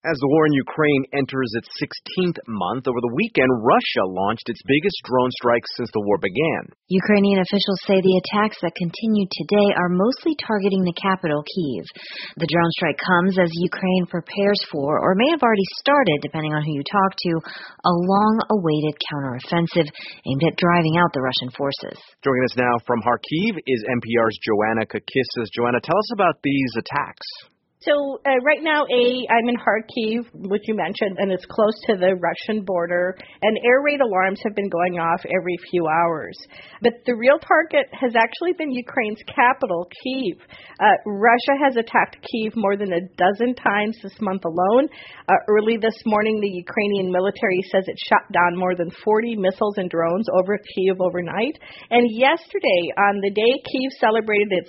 As the war in Ukraine enters its 16th month, over the weekend, Russia launched its biggest drone strike since the war began. Ukrainian officials say the attacks that continue today are mostly targeting the capital, Kyiv. The drone strike comes as Ukraine prepares for, or may have already started, depending on who you talk to, a long-awaited counteroffensive aimed at driving out the Russian forces. Joining us now from Kharkiv is NPR's Joanna Kakissis. Joanna, tell us about these attacks. So right now, I'm in Kharkiv, which you mentioned, and it's close to the Russian border, and air raid alarms have been going off every few hours. But the real target has actually been Ukraine's capital, Kyiv. Russia has attacked Kyiv more than a dozen times this month alone. Early this morning, the Ukrainian military says it shot down more than 40 missiles and drones over Kyiv overnight. And yesterday, on the day Kyiv celebrated its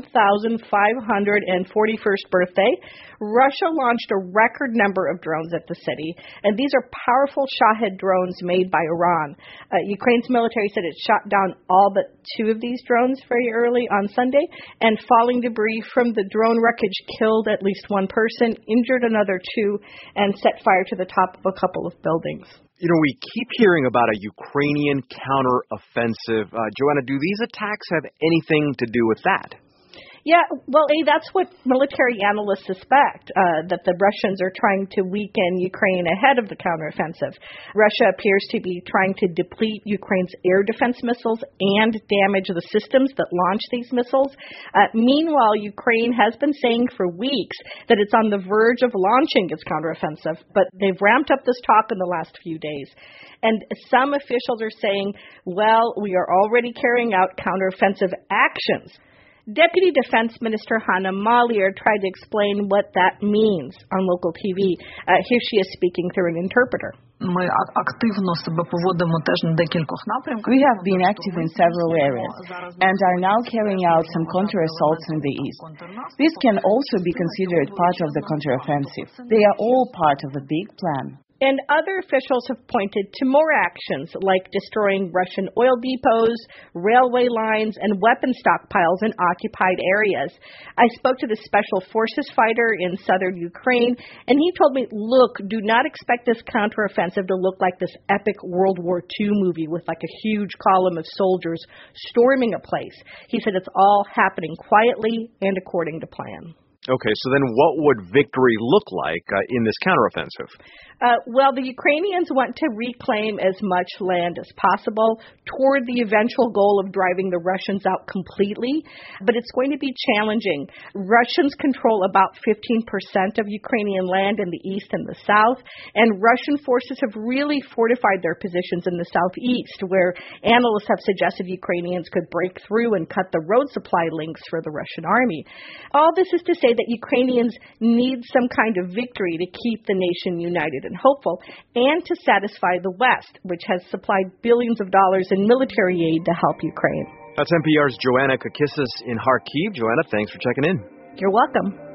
1,541st birthday, Russia launched a record number of drones at the city, and these are powerful Shahed drones made by Iran. Ukraine's military said it shot down all but 2 of these drones very early on Sunday, and falling debris from the drone wreckage killed at least 1 person, injured another 2, and set fire to the top of a couple of buildings. You know, we keep hearing about a Ukrainian counteroffensive. Joanna, do these attacks have anything to do with that? Yeah, well, that's what military analysts suspect, that the Russians are trying to weaken Ukraine ahead of the counteroffensive. Russia appears to be trying to deplete Ukraine's air defense missiles and damage the systems that launch these missiles. Meanwhile, Ukraine has been saying for weeks that it's on the verge of launching its counteroffensive, but they've ramped up this talk in the last few days. And some officials are saying, well, we are already carrying out counteroffensive actions. Deputy Defense Minister Hanna Maliar tried to explain what that means on local TV. Here she is speaking through an interpreter. We have been active in several areas and are now carrying out some counter-assaults in the east. This can also be considered part of the counter-offensive. They are all part of a big plan. And other officials have pointed to more actions, like destroying Russian oil depots, railway lines, and weapon stockpiles in occupied areas. I spoke to the Special Forces fighter in southern Ukraine, and he told me, look, do not expect this counteroffensive to look like this epic World War II movie with like a huge column of soldiers storming a place. He said it's all happening quietly and according to plan. Okay, so then what would victory look like in this counteroffensive? Well, the Ukrainians want to reclaim as much land as possible toward the eventual goal of driving the Russians out completely, but it's going to be challenging. Russians control about 15% of Ukrainian land in the east and the south, and Russian forces have really fortified their positions in the southeast, where analysts have suggested Ukrainians could break through and cut the road supply links for the Russian army. All this is to say that Ukrainians need some kind of victory to keep the nation united and hopeful, and to satisfy the West, which has supplied billions of dollars in military aid to help Ukraine. That's NPR's Joanna Kakissis in Kharkiv. Joanna, thanks for checking in. You're welcome.